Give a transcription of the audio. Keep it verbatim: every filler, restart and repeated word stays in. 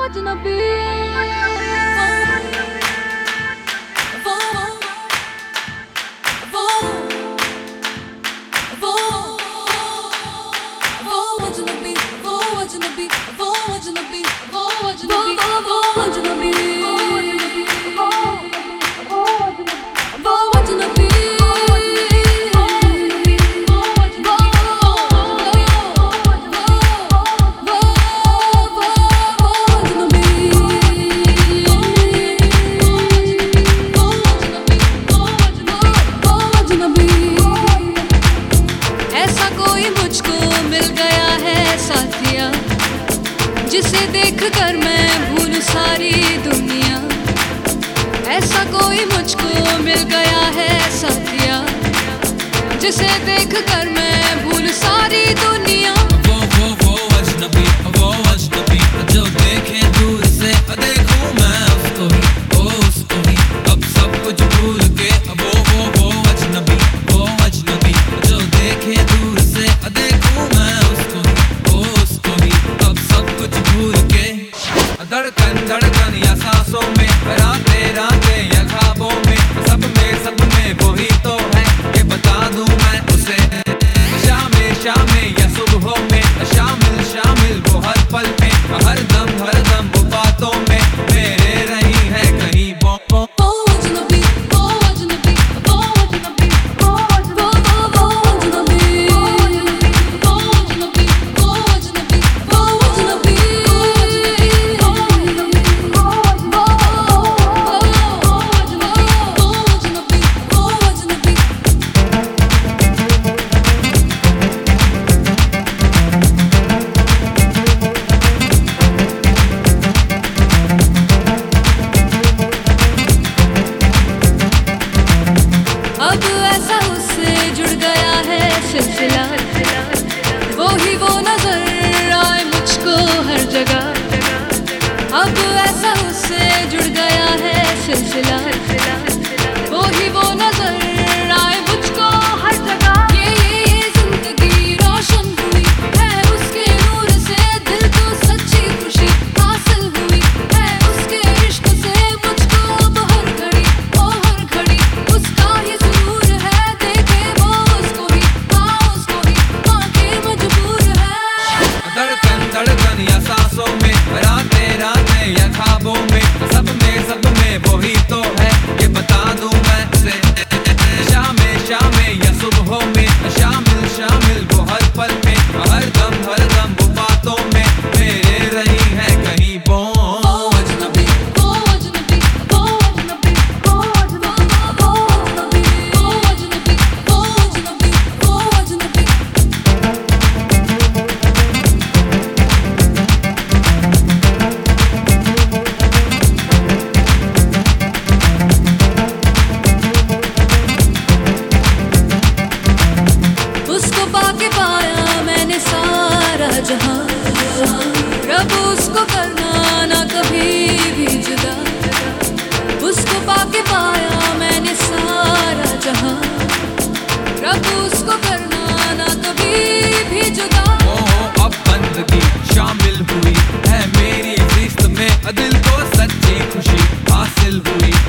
अजनबी वो वो वो वो अजनबी वो अजनबी वो अजनबी वो अजनबी वो अजनबी जिसे देख कर मैं भूल सारी दुनिया। ऐसा कोई मुझको मिल गया है साथिया, जिसे देख कर मैं भूल सारी दुनिया। वो वो वो अजनबी वो अजनबी जो देखे दूर से देखूं मैं उसको ही ओ उसको ही अब सब कुछ भूल के। वो वो वो अजनबी वो अजनबी जो देखे दूर से देखूं मैं उसको ही ओ उसको ही अब सब कुछ भूल के। धड़कन धड़कन या सांसों में, रातें रातें या ख्वाबों में, सब में सब में वही तो है कि बता दूं मैं उसे। शामें शामें या सुबहों में, शामिल शामिल वो हर पल में, हर दम हर दम वो बातों में मेरे रही है कहीं वो वो अजनबी वो अजनबी वो अजनबी वो वो वो अजनबी वो अजनबी वो अजनबी वो अजनबी अब ऐसा उससे जुड़ गया है सिलसिला, वो ही वो नजर आए मुझको हर जगह। अब ऐसा उससे जुड़ गया है सिलसिला, वो ही वो नजर आए मुझको हर जगह। ये ये ये जिंदगी रोशन हुई है उसके नूर से, दिल को सच्ची खुशी हासिल हुई है उसके इश्क से। मुझको अब हर घड़ी ओ हर घड़ी उसका ही सुरूर है, देखे वो उसको ही हाँ उसको ही आके मजबूर है। धड़कन धड़कन या सांसों में, रातें रातें या ख्वाबों में, सब में सब में वही तो है कि बता दूं मैं उसे। शामें शामें या सुबहों में, शामिल शामिल वो हर पल में, हर दम हर दम वो बातों में मेरे रही है कहीं वो अजनबी वो अजनबी वो अजनबी वो अजनबी वो अजनबी वो अजनबी वो अजनबी वो अजनबी। उसको पाके पाया मैंने सारा जहां, रब उसको करना ना कभी भी जुदा। उसको पाके पाया मैंने सारा जहां, रब उसको करना ना कभी भी जुदा। ओ अब बंदगी शामिल हुई है मेरी जिस्त में, दिल को सच्ची खुशी हासिल हुई